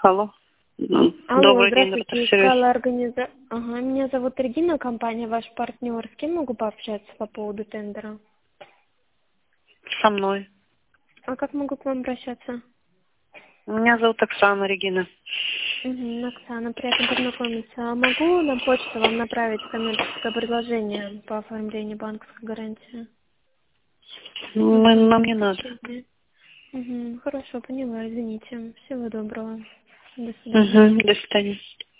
Алло. Алло, Добрый день, здравствуйте, Ротарсервис. искала Ага, меня зовут Регина, компания ваш партнер. С кем могу пообщаться по поводу тендера? Со мной. А как могу к вам обращаться? Меня зовут Оксана Регина. Угу, Оксана, приятно познакомиться. А могу на почту вам направить коммерческое предложение по оформлению банковской гарантии? Нам не надо. Угу, хорошо, поняла, извините. Всего доброго. До свидания. Угу, до свидания.